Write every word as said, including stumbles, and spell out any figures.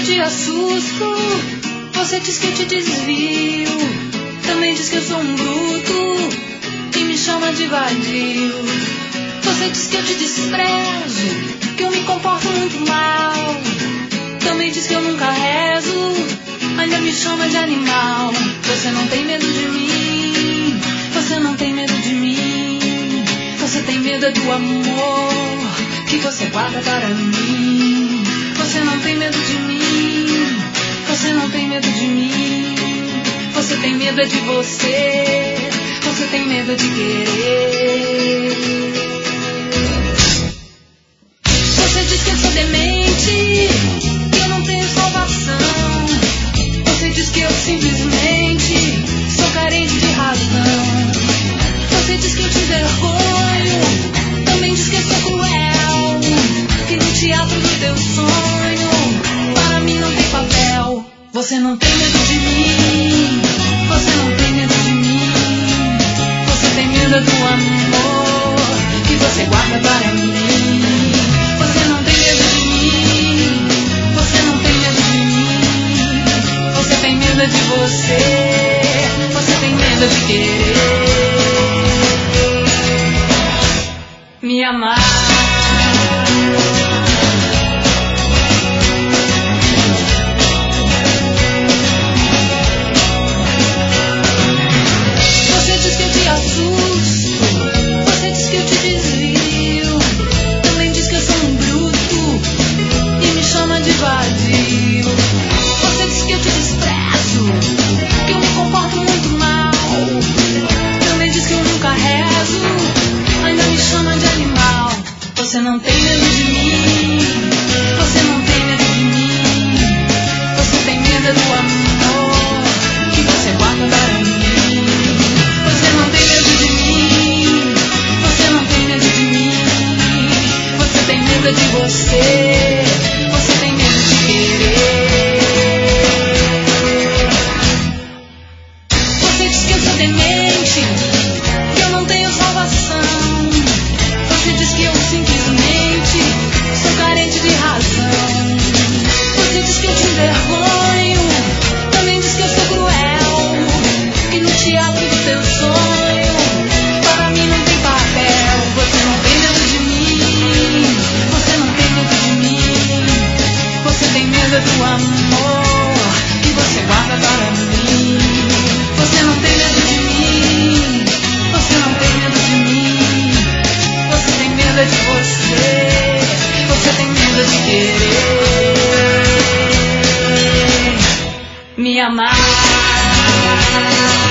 eu te assusto, você diz que eu te desvio, também diz que eu sou um bruto e me chama de vadio. Você diz que eu te desprezo, que eu me comporto muito mal, também diz que eu nunca rezo, ainda me chama de animal. Você não tem medo de mim, você não tem medo de mim, você tem medo do amor que você guarda para mim. Você não tem medo de mim, você não tem medo de mim, você tem medo de você, você tem medo de querer. Você diz que eu sou demente, que eu não tenho salvação, você diz que eu simplesmente sou carente de razão. Você diz que eu te envergonho, também diz que eu sou cruel, que no teatro do teu sonho para mim não tem papel. Você não tem medo de mim, você não tem medo de mim, você tem medo do amor que você guarda para mim. Você não tem medo de mim, você não tem medo de mim, você tem medo de você, você tem medo de querer me amar. Você diz que eu te assusto, você diz que eu te desvio, também diz que eu sou um bruto e me chama de vadio. Você diz que eu te desprezo, que eu me comporto muito mal, também diz que eu nunca rezo, ainda me chama de animal. Você não tem medo de mim, você não tem medo de mim, você tem medo do amor que você guarda para mim. Você não tem medo de mim, você não tem medo de mim, você tem medo de você, você tem medo de querer. Você diz que eu sou demente, que eu não tenho salvação, você diz que eu simplesmente sou carente de razão. Você diz que eu te envergonho, também diz que eu sou cruel, que no teatro do teu sonho para mim não tem papel. Você não tem medo de mim, você não tem medo de mim, você tem medo do amor que você guarda para mim. Você não tem medo de mim, você não tem medo de mim, você tem medo de você, você tem medo de querer me amar.